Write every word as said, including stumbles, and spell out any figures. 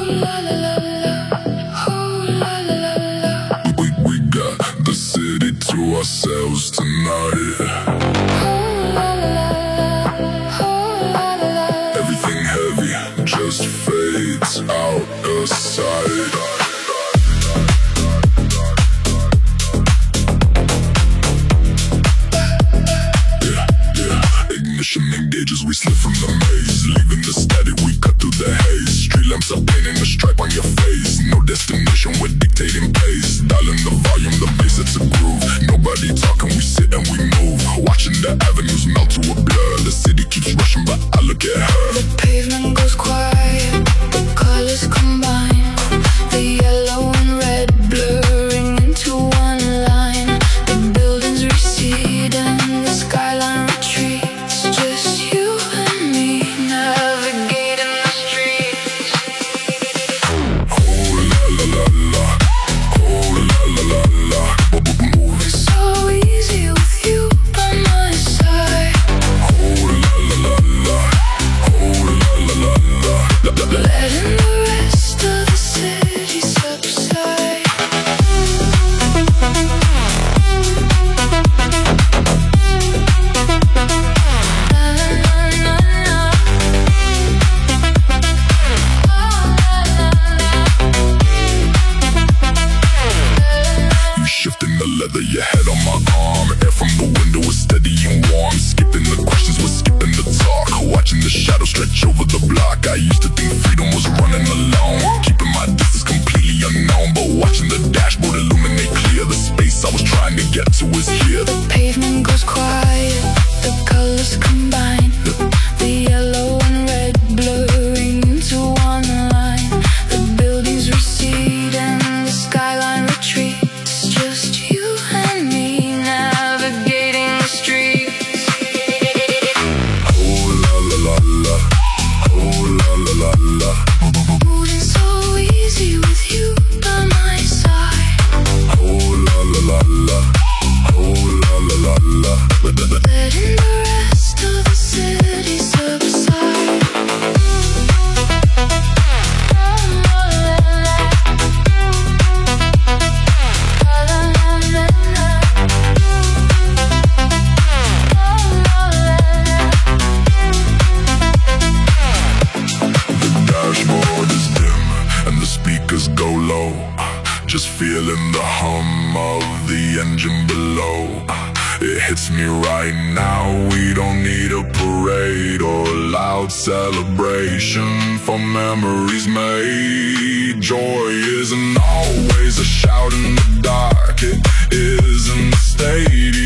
la la la la, oh la la la la. We, we got the city to ourselves tonight. Oh la la la la, oh la la la la. Everything heavy just fades out of sight. Engages, we slip from the maze, leaving the static, we cut through the haze. Street lamps are painting a stripe on your face. No destination, we're dictating pace. Dialing the volume, the bass, it's a groove. Nobody talking, we sit and we move. Watching the avenues melt to a blur. The city keeps rushing, but I look at her. The pavement goes quiet, colors combine. The yellow and red blurring into one line. The buildings recede and the skyline retreats. Your head on my arm, air from the window is steady and warm. Skipping the questions, we're skipping the talk. Watching the shadows stretch over the block. I used to think freedom was running alone, keeping my distance completely unknown. But watching the dashboard illuminate clear, the space I was trying to get to is here. The pavement goes quiet, the colors combine. The yellow and red blurring into one line. The buildings recede and the skyline retreats. Go low, just feeling the hum of the engine below. It hits me right now, we don't need a parade or loud celebration for memories made. Joy isn't always a shout in the dark, it is in the stadium.